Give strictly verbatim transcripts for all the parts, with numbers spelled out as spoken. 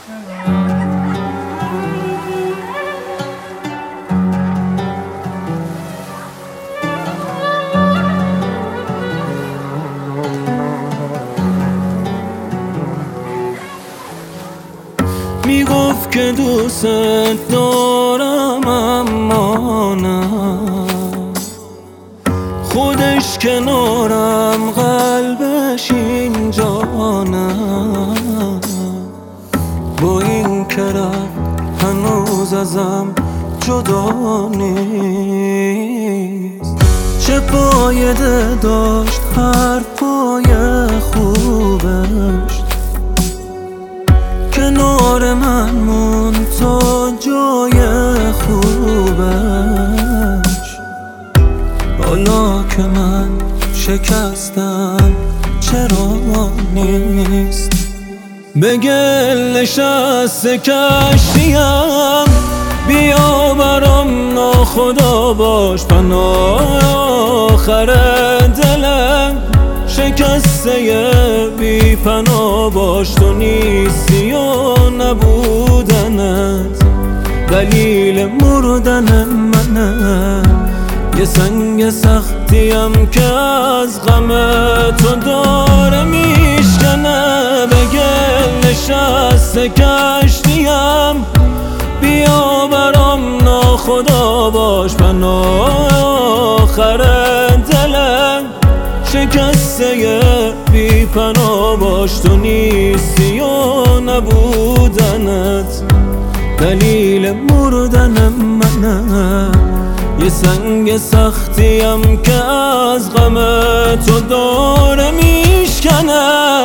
میگفت که دوست دارم اما نه، خودش کنارم قلبش اینجا نه. با این که رفت هنوز ازم جدا نیست. چه فایده داشت حرفای خوبش، کنار من مون تا جای خوبش. حالا که من شکستم چرا نیست؟ به گل نشسته کشتیم، بیا برام ناخدا باش پناه آخر دلم. شکسته بی پناه باش، تو نیستی و نبودنت دلیل مردن منه. یه سنگ سختیم که از غم تو داره میشکنه. به گل نشسته کشتیم، بیا برام ناخدا باش پناه آخر دلم. شکسته بی پناه باش، تو نیستی و نبودنت دلیل مردن منه. یه سنگ سختیم که از غم تو داره میشکنه.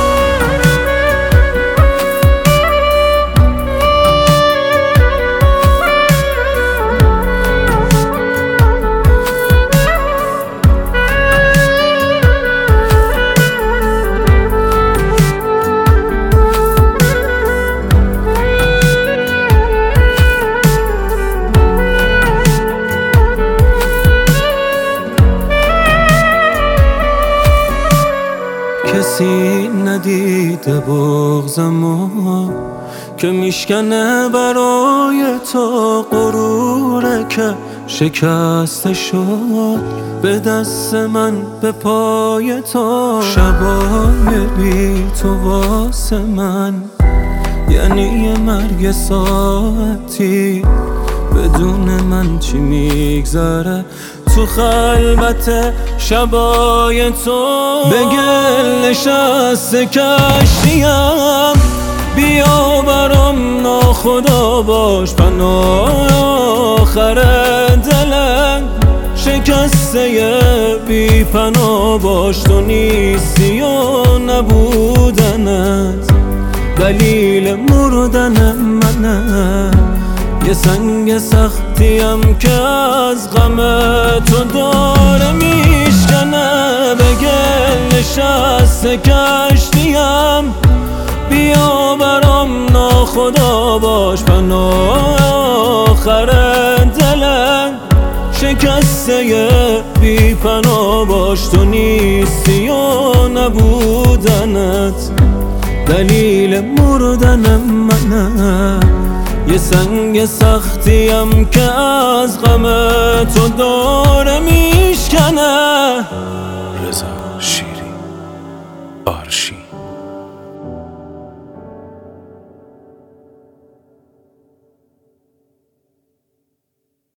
کسی ندیده بغضمو که میشکنه برای تو غروره که شکسته شد به دست من به پای تو. شبای بی تو واسه من یعنی یه مرگ ساعتی، بدون من چی میگذره تو خلوت شبای تو. به گل نشسته کشتیم، بیا برام ناخدا باش پناه آخر دلم. شکسته بی پناه باش، تو نیستی و نبودنت دلیل مردن منه. یه سنگ سختیم که از غم تو داره میشکنه. به گل نشسته کشتیم، بیا برام ناخدا باش پناه آخر دلم. شکسته بی پناه باش، تو نیستی و نبودنت دلیل مردن منه. یه سنگ سختیم که از غم تو داره میشکنه. رضا